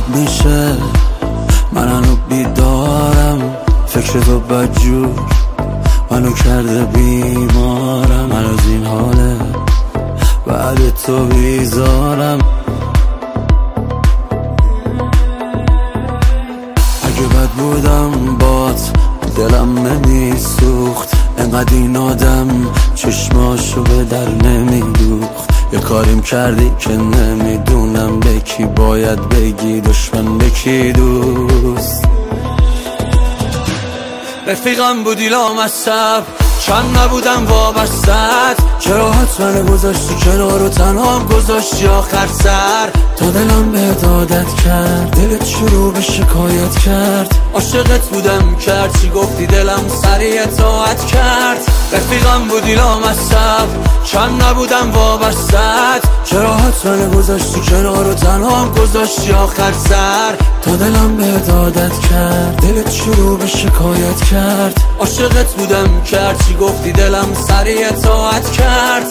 صبح میشه من هنو بیدارم، فکر تو بدجور منو کرده بیمارم، من از این حاله بعد تو بیزارم. اگه بد بودم بات دلم نمیسوخت، انقدر این آدم چشماشو به در نمیدوخت. یه کاریم کردی که نمیدونم به کی باید بگی دشمن به کی دوست. رفیقم بودی لامصب چند نبودم وابستت، چرا حتما گذاشتی کنار و تنها گذاشتی آخر سر. تا دلم به عادت کرد، دلت شروع به شکایت کرد. عاشقت بودم کرد چی گفتی دلم سری اطاعت کرد. رفیقم بودی لامصب چند نبودم وابستت، چرا حتما گذاشتی کنار و تنها گذاشتی آخر سر. تا دلم به عادت کرد، دلت شروع به شکایت کرد. عاشقت بودم کرد چی گفتی دلم سری اطاعت کرد.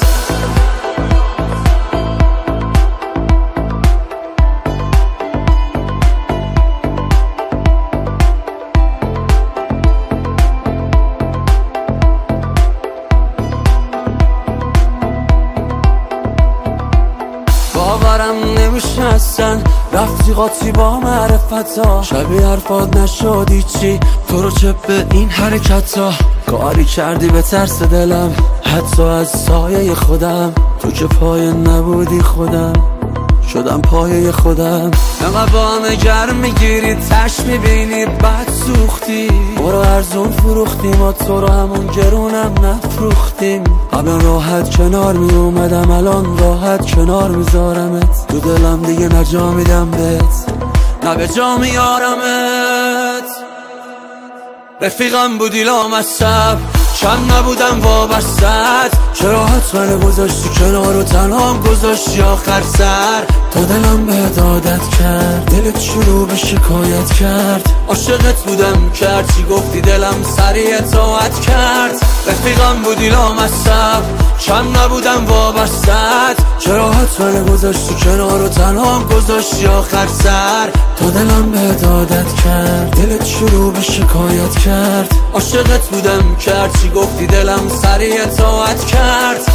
باورم نمیشه اصلا رفتی قاطی با معرفتا، شبیه حرفات نشدی چی تو رو چه به این حرکتا. کاری کردی به ترس دلم حتی از سایه خودم، تو که پایه نبودی خودم شدم پایه خودم. انقدر با همه گرم میگیری تش میبینی بد سوختی، برو ارزون فروختیم و تو رو همون گرونم نفروختیم. قبلا راحت کنار میومدم الان راحت کنار میذارمت، تو دلم دیگه نجا میدم بهت نه به جا میارمت. رفیقم بودی لامصب چند نبودم وابستت، چرا حتما گذاشتی کنار و تنها گذاشتی آخر سر. تا دلم به عادت کرد، دلت شروع به شکایت کرد. عاشقت بودم کرد چی گفتی دلم سری اطاعت کرد. رفیقم بودی لامصب چند نبودم وابستت، چرا حتما گذاشتی کنار و تنها گذاشتی آخر سر. تا دلم به عادت کرد، دلت شروع به شکایت کرد. عاشقت بودم کرد چی گفتی دلم سری اطاعت کرد.